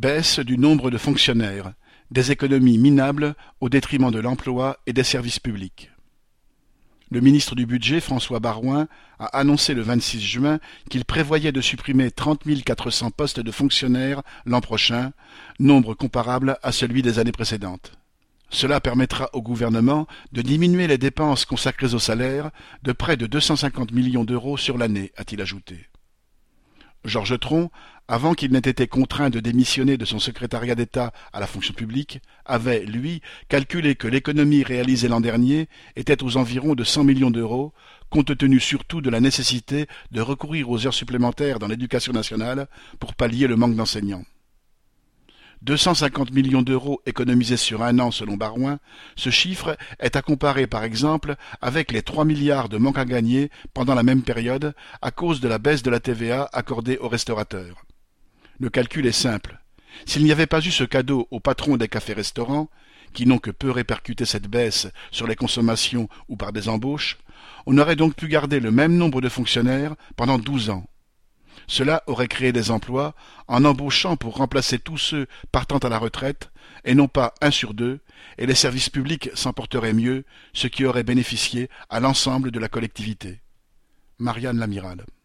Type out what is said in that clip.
Baisse du nombre de fonctionnaires, des économies minables au détriment de l'emploi et des services publics. Le ministre du Budget, François Baroin, a annoncé le 26 juin qu'il prévoyait de supprimer 30 400 postes de fonctionnaires l'an prochain, nombre comparable à celui des années précédentes. Cela permettra au gouvernement de diminuer les dépenses consacrées aux salaires de près de 250 millions d'euros sur l'année, a-t-il ajouté. Georges Tron, avant qu'il n'ait été contraint de démissionner de son secrétariat d'État à la fonction publique, avait, lui, calculé que l'économie réalisée l'an dernier était aux environs de 100 millions d'euros, compte tenu surtout de la nécessité de recourir aux heures supplémentaires dans l'éducation nationale pour pallier le manque d'enseignants. 250 millions d'euros économisés sur un an selon Baroin, ce chiffre est à comparer par exemple avec les 3 milliards de manque à gagner pendant la même période à cause de la baisse de la TVA accordée aux restaurateurs. Le calcul est simple. S'il n'y avait pas eu ce cadeau aux patrons des cafés-restaurants, qui n'ont que peu répercuté cette baisse sur les consommations ou par des embauches, on aurait donc pu garder le même nombre de fonctionnaires pendant 12 ans. Cela aurait créé des emplois en embauchant pour remplacer tous ceux partant à la retraite, et non pas 1 sur 2, et les services publics s'en porteraient mieux, ce qui aurait bénéficié à l'ensemble de la collectivité. Marianne Lamiral.